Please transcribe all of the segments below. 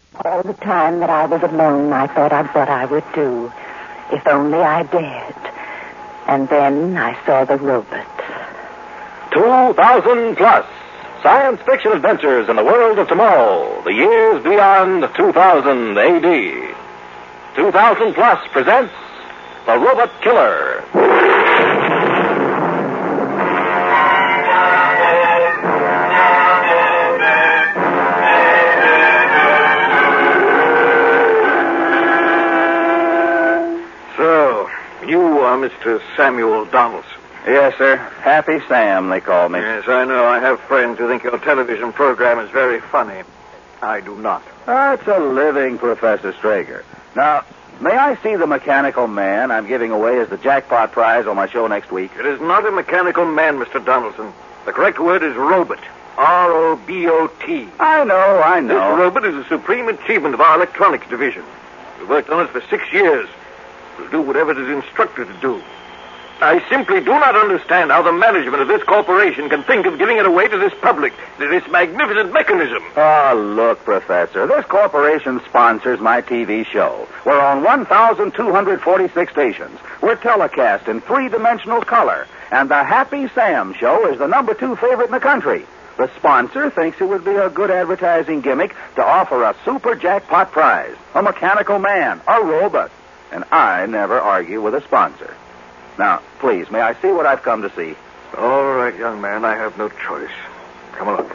All the time that I was alone, I thought of what I would do, if only I dared. And then I saw the robot. 2000 Plus. Science fiction adventures in the world of tomorrow. The years beyond 2000 AD. 2000 Plus presents The Robot Killer. So, you are Mr. Samuel Donaldson. Yes, sir. Happy Sam, they call me. Yes, I know. I have friends who think your television program is very funny. I do not. That's a living Professor Strager. Now, may I see the mechanical man I'm giving away as the jackpot prize on my show next week? It is not a mechanical man, Mr. Donaldson. The correct word is robot. R-O-B-O-T. I know. This robot is a supreme achievement of our electronics division. We worked on it for 6 years. We'll do whatever it is instructed to do. I simply do not understand how the management of this corporation can think of giving it away to this public, to this magnificent mechanism. Oh, look, Professor, this corporation sponsors my TV show. We're on 1,246 stations. We're telecast in three-dimensional color. And the Happy Sam show is the number 2 favorite in the country. The sponsor thinks it would be a good advertising gimmick to offer a super jackpot prize, a mechanical man, a robot. And I never argue with a sponsor. Now, please, may I see what I've come to see? All right, young man, I have no choice. Come along.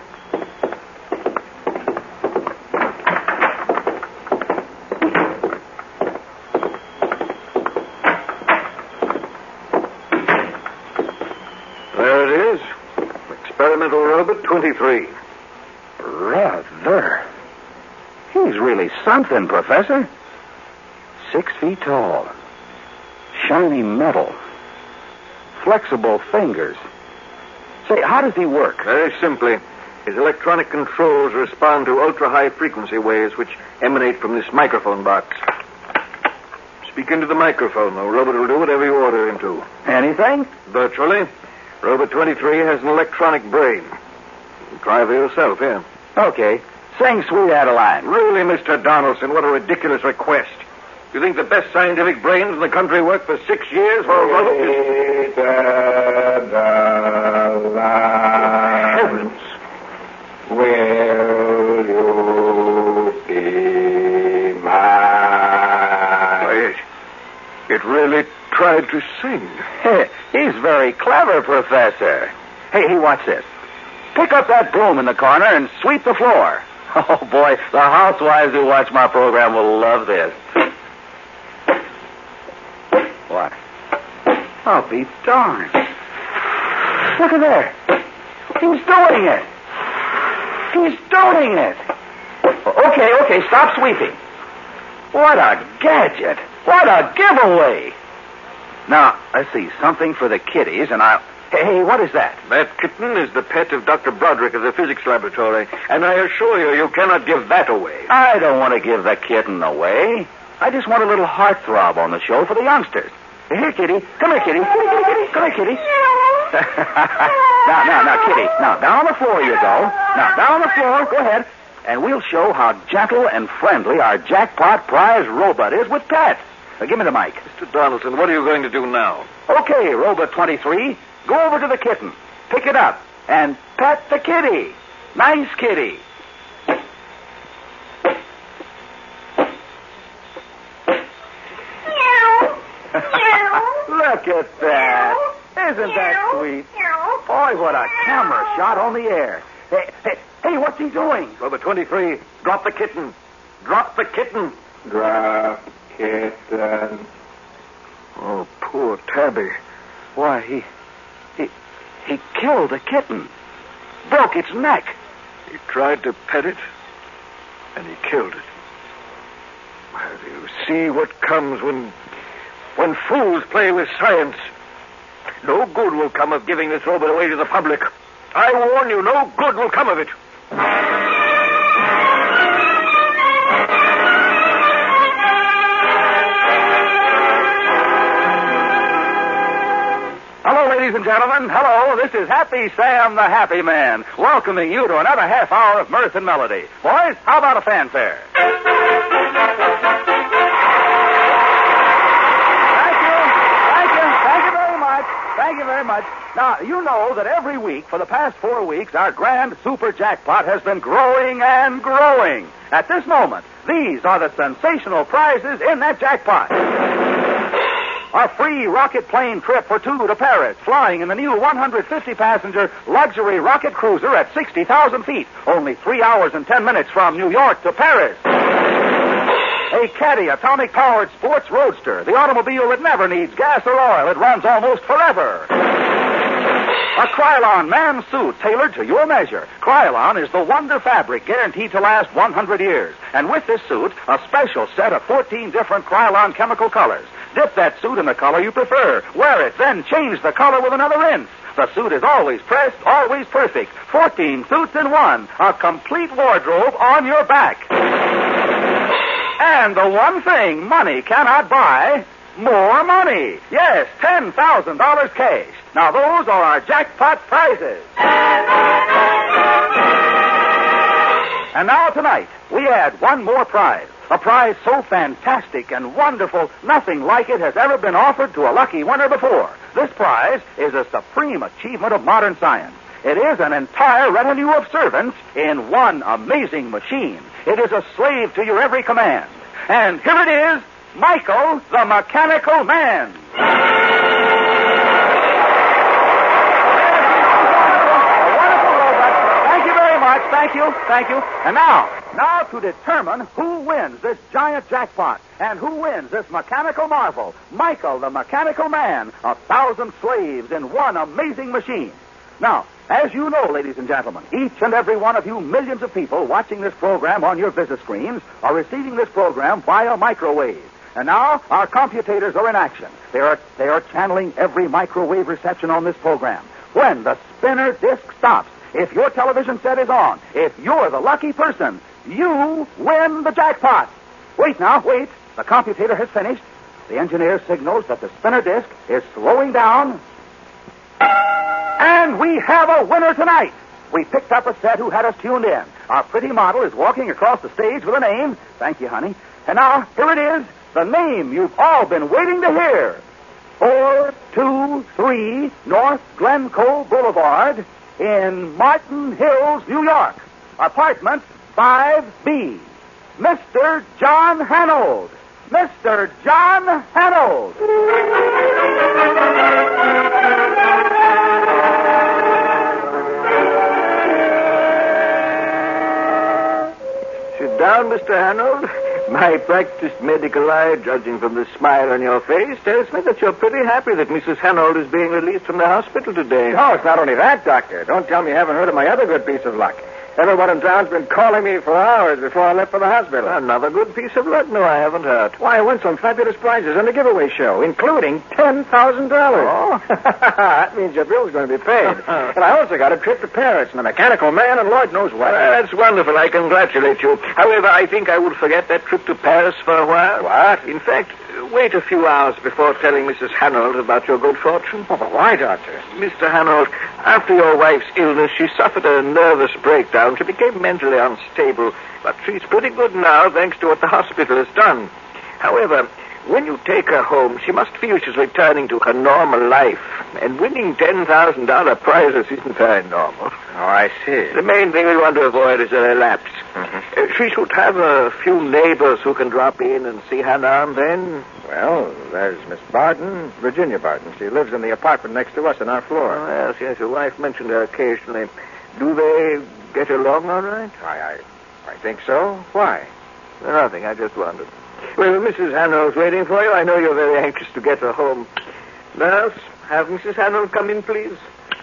There it is. Experimental robot 23. Rather. He's really something, Professor. 6 feet tall. Shiny metal. Flexible fingers. Say, how does he work? Very simply. His electronic controls respond to ultra-high frequency waves which emanate from this microphone box. Speak into the microphone. The robot will do whatever you order him to. Anything? Virtually. Robot 23 has an electronic brain. You can try for yourself, here. Okay. Sing Sweet Adeline. Really, Mr. Donaldson, what a ridiculous request. You think the best scientific brains in the country work for 6 years for a robot? Heavens. Will you be mine? It really tried to sing. He's very clever, Professor. Hey, watch this. Pick up that broom in the corner and sweep the floor. Oh, boy, the housewives who watch my program will love this. What? I'll be darned. Look at there. He's doing it. He's doing it. Okay, stop sweeping. What a gadget. What a giveaway. Now, let's see, something for the kiddies, and I'll... Hey, what is that? That kitten is the pet of Dr. Broderick of the physics laboratory, and I assure you, you cannot give that away. I don't want to give the kitten away. I just want a little heartthrob on the show for the youngsters. Here, Kitty. Come here, Kitty. Come here, Kitty. Now, Kitty. Now, down on the floor you go. Now, down on the floor. Go ahead. And we'll show how gentle and friendly our jackpot prize robot is with pets. Now, give me the mic. Mr. Donaldson, what are you going to do now? Okay, Robot 23. Go over to the kitten. Pick it up. And pet the kitty. Nice kitty. Look at that. Isn't that sweet? Boy, what a camera shot on the air. Hey, what's he doing? Robot 23, drop the kitten. Drop the kitten. Drop kitten. Oh, poor Tabby. Why, he killed the kitten. Broke its neck. He tried to pet it, and he killed it. Well, you see what comes when fools play with science. No good will come of giving this robot away to the public. I warn you, no good will come of it. Hello, ladies and and gentlemen, hello. This is Happy Sam the Happy Man, welcoming you to another half hour of mirth and melody. Boys, how about a fanfare? Thank you very much. Now, you know that every week for the past 4 weeks, our grand super jackpot has been growing and growing. At this moment, these are the sensational prizes in that jackpot. A free rocket plane trip for two to Paris, flying in the new 150-passenger luxury rocket cruiser at 60,000 feet, only 3 hours and 10 minutes from New York to Paris. A Caddy atomic-powered sports roadster, the automobile that never needs gas or oil. It runs almost forever. A Krylon man suit tailored to your measure. Krylon is the wonder fabric guaranteed to last 100 years. And with this suit, a special set of 14 different Krylon chemical colors. Dip that suit in the color you prefer. Wear it, then change the color with another rinse. The suit is always pressed, always perfect. 14 suits in one. A complete wardrobe on your back. And the one thing money cannot buy, more money. Yes, $10,000 cash. Now, those are our jackpot prizes. And now, tonight, we add one more prize. A prize so fantastic and wonderful, nothing like it has ever been offered to a lucky winner before. This prize is a supreme achievement of modern science. It is an entire retinue of servants in one amazing machine. It is a slave to your every command. And here it is, Michael the Mechanical Man. A wonderful robot. Thank you very much. Thank you. And now to determine who wins this giant jackpot and who wins this mechanical marvel, Michael the Mechanical Man, 1,000 slaves in one amazing machine. Now, as you know, ladies and gentlemen, each and every one of you millions of people watching this program on your visit screens are receiving this program via microwave. And now our computators are in action. They are channeling every microwave reception on this program. When the spinner disc stops, if your television set is on, if you're the lucky person, you win the jackpot. Wait. The computator has finished. The engineer signals that the spinner disc is slowing down. And we have a winner tonight. We picked up a set who had us tuned in. Our pretty model is walking across the stage with a name. Thank you, honey. And now, here it is, the name you've all been waiting to hear. 423 North Glencoe Boulevard in Martin Hills, New York. Apartment 5B. Mr. John Hanold. Mr. John Hanold. Sit down, Mr. Hanold. My practiced medical eye, judging from the smile on your face, tells me that you're pretty happy that Mrs. Hanold is being released from the hospital today. No, it's not only that, Doctor. Don't tell me you haven't heard of my other good piece of luck. Everyone in town's been calling me for hours before I left for the hospital. Another good piece of luck? No, I haven't heard. Why, I won some fabulous prizes on the giveaway show, including $10,000. Oh? That means your bill's going to be paid. And I also got a trip to Paris and a mechanical man and Lord knows what. That's wonderful. I congratulate you. However, I think I will forget that trip to Paris for a while. What? In fact, wait a few hours before telling Mrs. Hanold about your good fortune. Oh, but why, Doctor? Mr. Hanold, after your wife's illness, she suffered a nervous breakdown. She became mentally unstable, but she's pretty good now, thanks to what the hospital has done. However, when you take her home, she must feel she's returning to her normal life. And winning $10,000 prizes isn't very normal. Oh, I see. The main thing we want to avoid is a relapse. She should have a few neighbors who can drop in and see her now and then. Well, there's Miss Barton, Virginia Barton. She lives in the apartment next to us on our floor. Oh, yes, your wife mentioned her occasionally. Do they get along all right? I think so. Why? Nothing, I just wondered. Well, Mrs. Hanold's waiting for you. I know you're very anxious to get her home. Nurse, have Mrs. Hanold come in, please.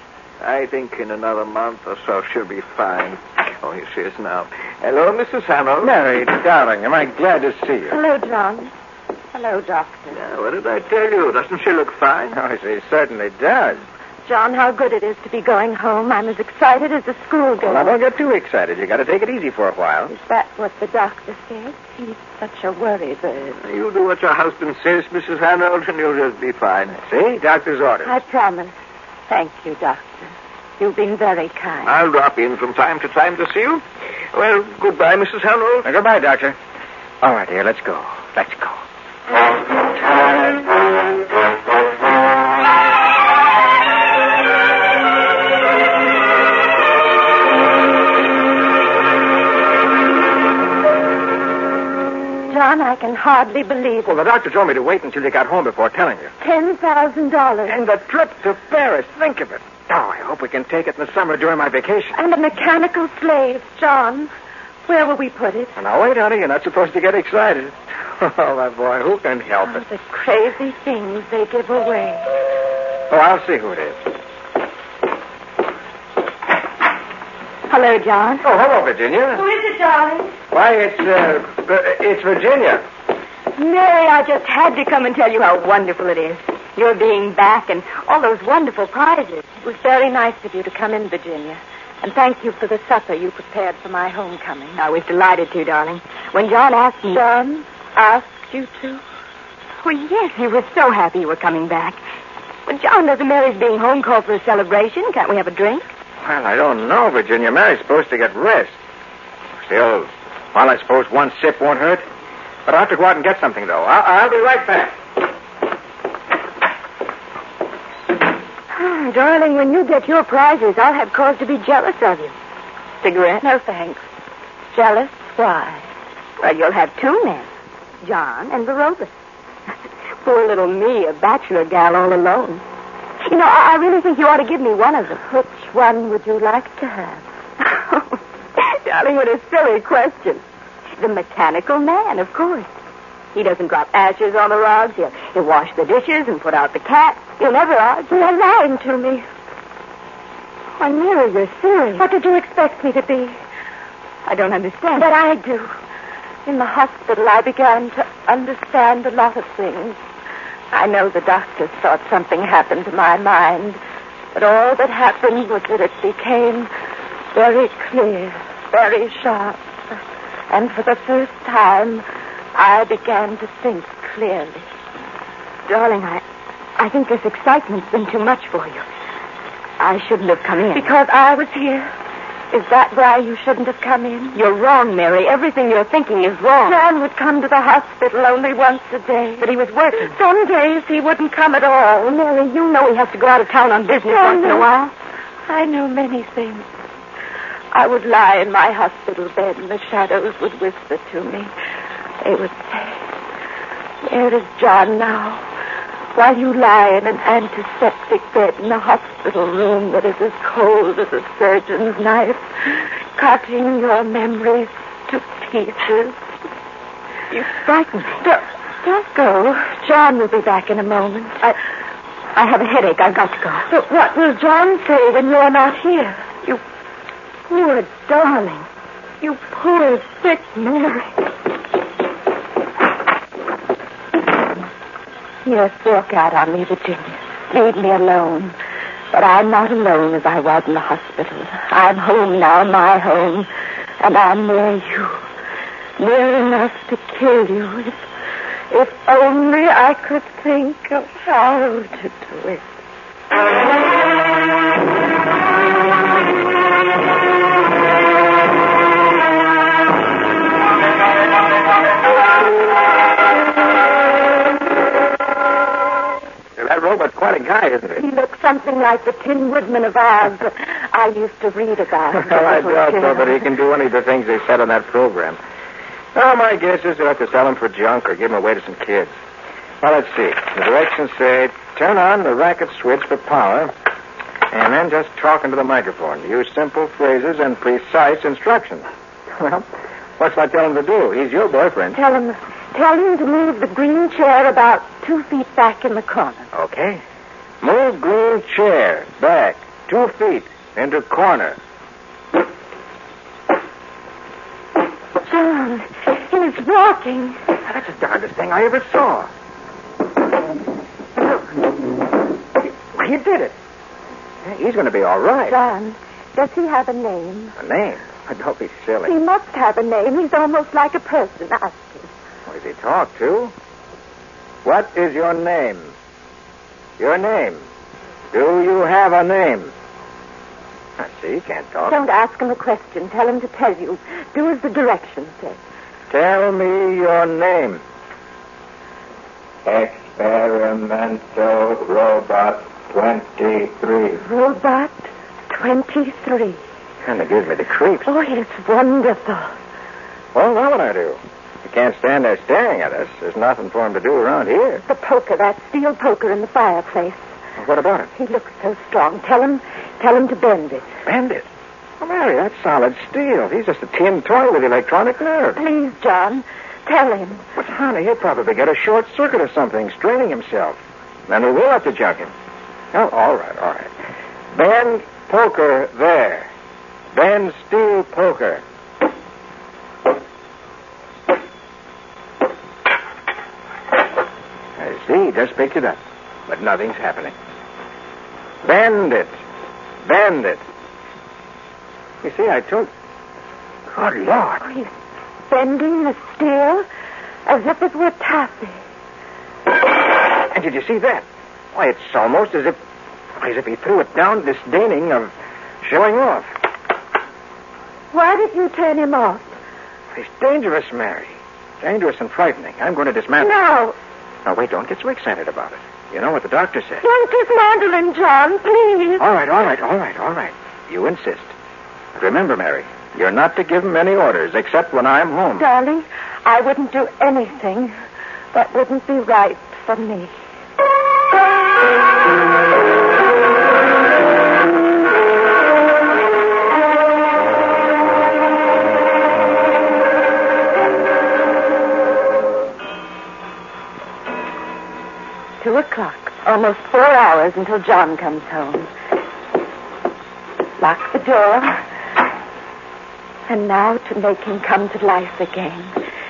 I think in another month or so she'll be fine. Oh, here she is now. Hello, Mrs. Hanold. Mary, darling, am I glad to see you? Hello, John. Hello, Doctor. Now, what did I tell you? Doesn't she look fine? Oh, she certainly does. John, how good it is to be going home. I'm as excited as a schoolgirl. Well, now, don't get too excited. You got to take it easy for a while. Is that what the doctor said? He's such a worry bird. You do what your husband says, Mrs. Hanold, and you'll just be fine. See? Doctor's orders. I promise. Thank you, Doctor. You've been very kind. I'll drop in from time to time to see you. Well, goodbye, Mrs. Hanold. Goodbye, Doctor. All right, dear, let's go. Let's go. John, I can hardly believe Well, it. the doctor told me to wait until you got home before telling you. $10,000. And the trip to Paris, think of it. Oh, I hope we can take it in the summer during my vacation. And a mechanical slave, John. Where will we put it? Now, wait, honey. You're not supposed to get excited. Oh, my boy, who can help it? The crazy things they give away. Oh, I'll see who it is. Hello, John. Oh, hello, Virginia. Who is it, darling? Why, it's Virginia. Mary, I just had to come and tell you how wonderful it is. Your being back and all those wonderful prizes. It was very nice of you to come in, Virginia. And thank you for the supper you prepared for my homecoming. I was delighted to, darling. When John asked me... John asked you to? Well, yes, he was so happy you were coming back. But John, doesn't Mary's being home call for a celebration? Can't we have a drink? Well, I don't know, Virginia. Mary's supposed to get rest. Still, well, I suppose one sip won't hurt. But I'll have to go out and get something, though. I'll be right back. Darling, when you get your prizes, I'll have cause to be jealous of you. Cigarette? No, thanks. Jealous? Why? Well, you'll have two men, John and Barobas. Poor little me, a bachelor gal all alone. You know, I really think you ought to give me one of them. Which one would you like to have? Darling, what a silly question. The mechanical man, of course. He doesn't drop ashes on the rugs. He'll wash the dishes and put out the cat. He'll never argue. You're lying to me. Why, Mary, you're serious. What did you expect me to be? I don't understand. But I do. In the hospital, I began to understand a lot of things. I know the doctors thought something happened to my mind, but all that happened was that it became very clear, very sharp. And for the first time, I began to think clearly. Darling, I think this excitement's been too much for you. I shouldn't have come in. Because I was here? Is that why you shouldn't have come in? You're wrong, Mary. Everything you're thinking is wrong. John would come to the hospital only once a day. But he was working. Some days he wouldn't come at all. Mary, you know he has to go out of town on business once in a while. I know many things. I would lie in my hospital bed and the shadows would whisper to me. They would say, "Where is John now?" While you lie in an antiseptic bed in a hospital room that is as cold as a surgeon's knife, cutting your memories to pieces. You frighten me. Don't go. John will be back in a moment. I have a headache. I've got to go. But what will John say when you're not here? You poor darling. You poor sick Mary. Yes, walk out on me, Virginia. Leave me alone. But I'm not alone as I was in the hospital. I'm home now, my home. And I'm near you. Near enough to kill you. If only I could think of how to do it. That robot's quite a guy, isn't he? He looks something like the Tin Woodman of Oz that I used to read about. Well, I doubt so, but he can do any of the things they said on that program. Well, my guess is they'll have to sell him for junk or give him away to some kids. Well, let's see. The directions say, turn on the racket switch for power, and then just talk into the microphone. Use simple phrases and precise instructions. Well, what's I tell him to do? He's your boyfriend. Tell him to move the green chair about 2 feet back in the corner. Okay. Move green chair back 2 feet into corner. John, he's walking. That's the darndest thing I ever saw. Look. He did it. He's going to be all right. John, does he have a name? A name? Don't be silly. He must have a name. He's almost like a person. Ask him. What does he talk to? What is your name? Your name? Do you have a name? I see, you can't talk. Don't ask him a question. Tell him to tell you. Do as the directions say. Tell me your name. Experimental Robot 23. Robot 23. Kind of gives me the creeps. Oh, it's wonderful. Well, what would I do? You can't stand there staring at us. There's nothing for him to do around here. The poker, that steel poker in the fireplace. Well, what about it? He looks so strong. Tell him to bend it. Bend it. Oh, Mary, that's solid steel. He's just a tin toy with electronic nerves. Please, John, tell him. But, honey, he'll probably get a short circuit or something, straining himself. Then we will have to jug him. Oh, all right. Bend poker there. Bend steel poker. I see, just picked it up. But nothing's happening. Bend it. You see, I told... Good Lord. Oh, he's bending the steel as if it were taffy. And did you see that? Why, it's almost as if he threw it down, disdaining of showing off. Why did you turn him off? He's dangerous, Mary. Dangerous and frightening. I'm going to dismantle him. No. Now, wait, don't get so excited about it. You know what the doctor said. Don't dismantle him, John, please. All right. You insist. But remember, Mary, you're not to give him any orders except when I'm home. Darling, I wouldn't do anything that wouldn't be right for me. 2 o'clock. Almost 4 hours until John comes home. Lock the door. And now to make him come to life again.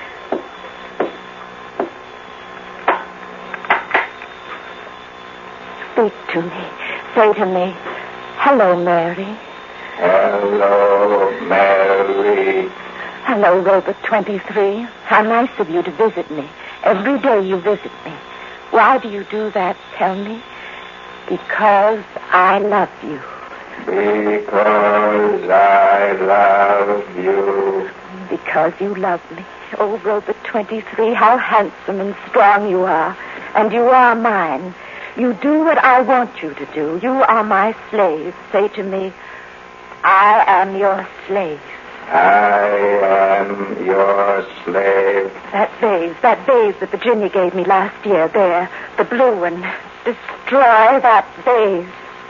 Speak to me. Say to me, hello, Mary. Hello, Mary. Hello, Robot 23. How nice of you to visit me. Every day you visit me. Why do you do that, tell me? Because I love you. Because I love you. Because you love me. Oh, Robot 23, how handsome and strong you are. And you are mine. You do what I want you to do. You are my slave. Say to me, I am your slave. I am your slave. That vase that Virginia gave me last year, there, the blue one. Destroy that vase.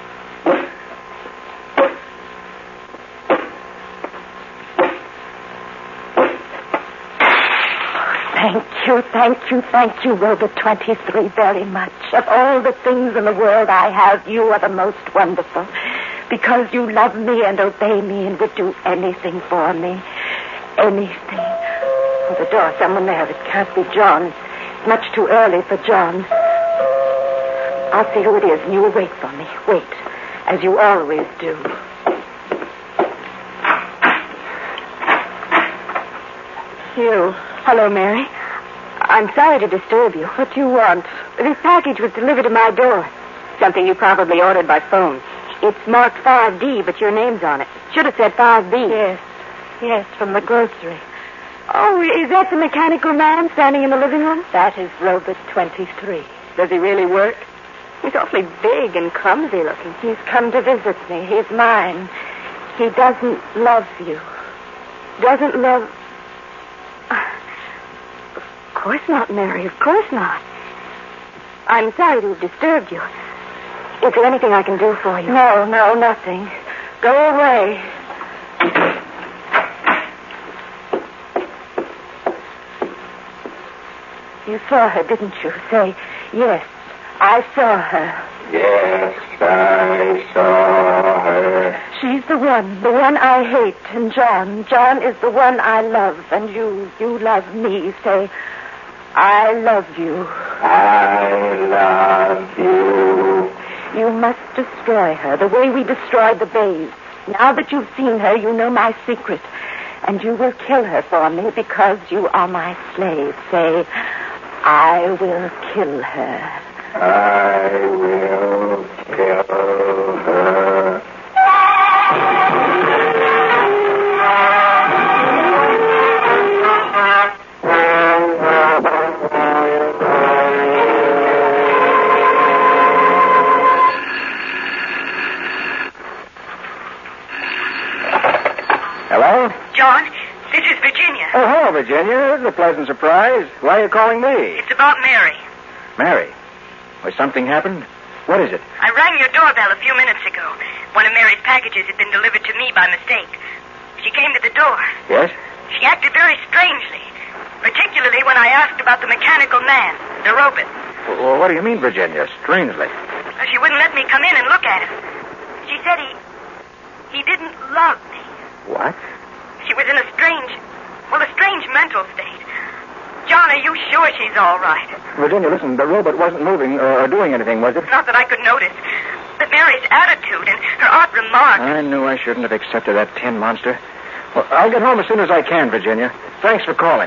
Thank you, Robot 23, very much. Of all the things in the world I have, you are the most wonderful. Because you love me and obey me and would do anything for me. Anything. Oh, the door, someone there. It can't be John. It's much too early for John. I'll see who it is, and you will wait for me. Wait, as you always do. You. Hello, Mary. I'm sorry to disturb you. What do you want? This package was delivered to my door. Something you probably ordered by phone. It's marked 5D, but your name's on it. Should have said 5B. Yes, from the grocery. Oh, is that the mechanical man standing in the living room? That is Robot 23. Does he really work? He's awfully big and clumsy looking. He's come to visit me. He's mine. He doesn't love you. Doesn't love... Of course not, Mary. Of course not. I'm sorry to have disturbed you. Is there anything I can do for you? No, nothing. Go away. You saw her, didn't you? Say, yes, I saw her. Yes, I saw her. She's the one I hate. And John is the one I love. And you love me. Say, I love you. I love you. You must destroy her the way we destroyed the vase. Now that you've seen her, you know my secret. And you will kill her for me because you are my slave. Say, I will kill her. I will kill Oh, hello, Virginia. This is a pleasant surprise. Why are you calling me? It's about Mary. Mary. Has something happened? What is it? I rang your doorbell a few minutes ago. One of Mary's packages had been delivered to me by mistake. She came to the door. Yes? She acted very strangely, particularly when I asked about the mechanical man, the robot. Well, what do you mean, Virginia? Strangely. She wouldn't let me come in and look at him. She said he didn't love me. What? She was in a strange mental state. John, are you sure she's all right? Virginia, listen, the robot wasn't moving or doing anything, was it? Not that I could notice. But Mary's attitude and her odd remarks. I knew I shouldn't have accepted that tin monster. Well, I'll get home as soon as I can, Virginia. Thanks for calling.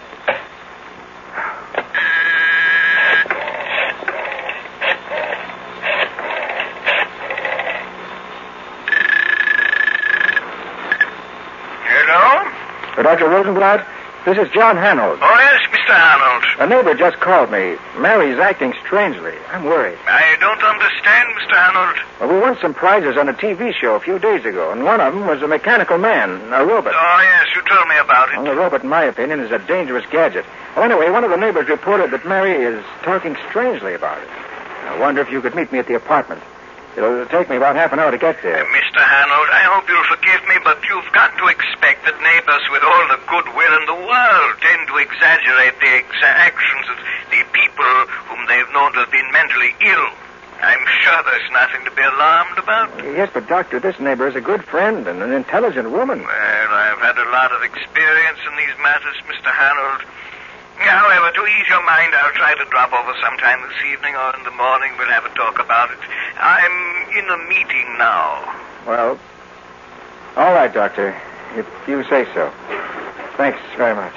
Hello? Dr. Rosenblatt, this is John Hanold. Oh, yes, Mr. Arnold. A neighbor just called me. Mary's acting strangely. I'm worried. I don't understand, Mr. Arnold. Well, we won some prizes on a TV show a few days ago, and one of them was a mechanical man, a robot. Oh, yes, you told me about it. Well, the robot, in my opinion, is a dangerous gadget. Well, anyway, one of the neighbors reported that Mary is talking strangely about it. I wonder if you could meet me at the apartment. It'll take me about half an hour to get there. Mr. Hanold, I hope you'll forgive me, but you've got to expect that neighbors with all the goodwill in the world tend to exaggerate the actions of the people whom they've known to have been mentally ill. I'm sure there's nothing to be alarmed about. Yes, but, Doctor, this neighbor is a good friend and an intelligent woman. Well, I've had a lot of experience in these matters, Mr. Hanold. However, to ease your mind, I'll try to drop over sometime this evening or in the morning. We'll have a talk about it. I'm in a meeting now. Well, all right, Doctor, if you say so. Thanks very much.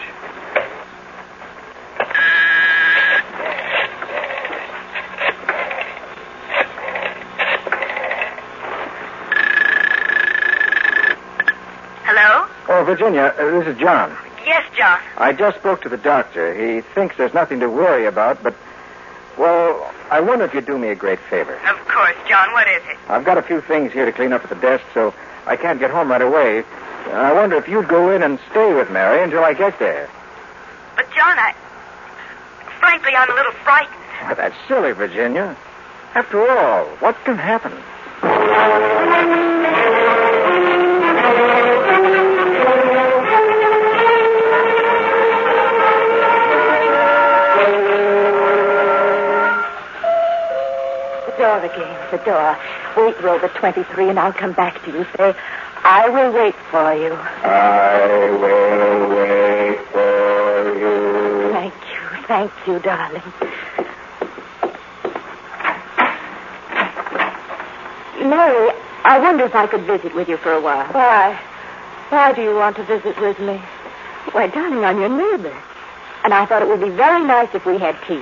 Hello? Oh, Virginia, this is John. Yes, John. I just spoke to the doctor. He thinks there's nothing to worry about, but, well, I wonder if you'd do me a great favor. Of course, John. What is it? I've got a few things here to clean up at the desk, so I can't get home right away. I wonder if you'd go in and stay with Mary until I get there. But, John, frankly, I'm a little frightened. Well, that's silly, Virginia. After all, what can happen? Again, the door. Wait, Robot 23, and I'll come back to you. Say, I will wait for you. I will wait for you. Thank you, darling. Mary, I wonder if I could visit with you for a while. Why? Why do you want to visit with me? Why, darling, I'm your neighbor. And I thought it would be very nice if we had tea.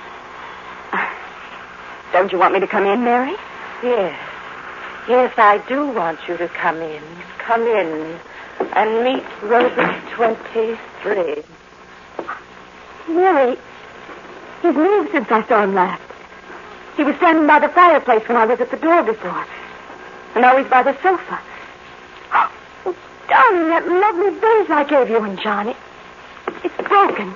Don't you want me to come in, Mary? Yes. Yes, I do want you to come in. Come in and meet Robot 23. Mary, he's moved since I saw him last. He was standing by the fireplace when I was at the door before. And now he's by the sofa. Oh, darling, that lovely vase I gave you and John, it's broken.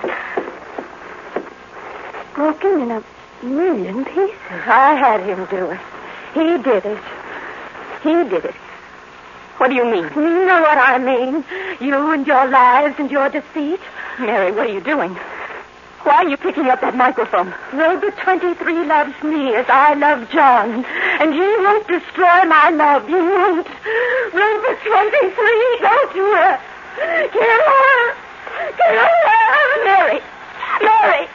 Broken in a million pieces. I had him do it. He did it. He did it. What do you mean? You know what I mean. You and your lies and your deceit. Mary, what are you doing? Why are you picking up that microphone? Robot 23 loves me as I love John. And he won't destroy my love. He won't. Robot 23, don't do it. Kill her. Kill her. Mary. Mary.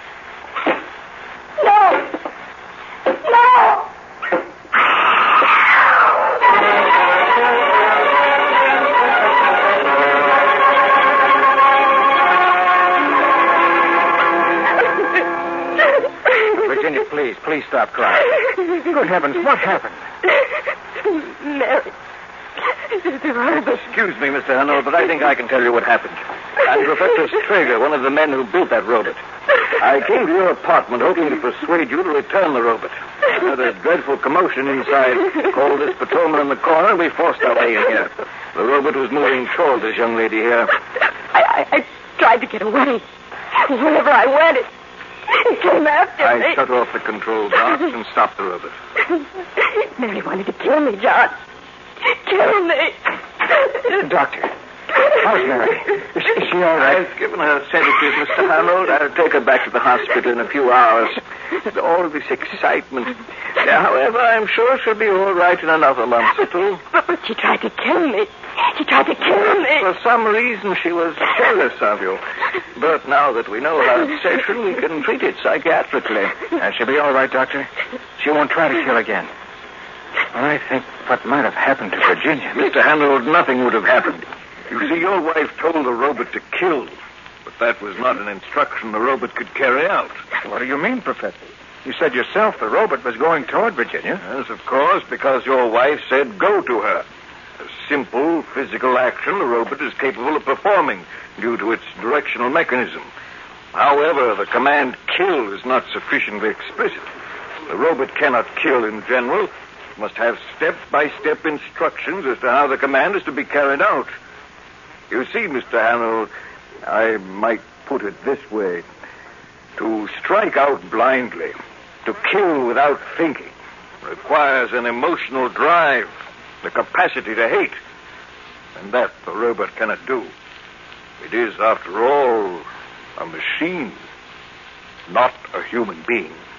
No. No. Virginia, please stop crying. Good heavens, what happened? Mary. Excuse me, Mr. Hanold, but I think I can tell you what happened. I'm Professor Strager, one of the men who built that robot. I came to your apartment hoping to persuade you to return the robot. I heard a dreadful commotion inside. Called this patrolman in the corner, and we forced our way in here. The robot was moving toward this young lady here. tried to get away. Wherever I went, it came after me. I shut off the control box and stopped the robot. Mary wanted to kill me, John. Kill me. Doctor, how's Mary? Is she all right? I've given her sedatives, Mr. Harold. I'll take her back to the hospital in a few hours. All this excitement. However, I'm sure she'll be all right in another month or two. But she tried to kill me. She tried to kill me. For some reason, she was jealous of you. But now that we know her obsession, we can treat it psychiatrically. And she'll be all right, Doctor. She won't try to kill again. Well, I think what might have happened to Virginia. Mr. Harold, nothing would have happened. You see, your wife told the robot to kill. But that was not an instruction the robot could carry out. What do you mean, Professor? You said yourself the robot was going toward Virginia. Yes, of course, because your wife said go to her. A simple physical action the robot is capable of performing due to its directional mechanism. However, the command kill is not sufficiently explicit. The robot cannot kill in general. It must have step-by-step instructions as to how the command is to be carried out. You see, Mr. Harold, I might put it this way. To strike out blindly, to kill without thinking, requires an emotional drive, the capacity to hate. And that the robot cannot do. It is, after all, a machine, not a human being.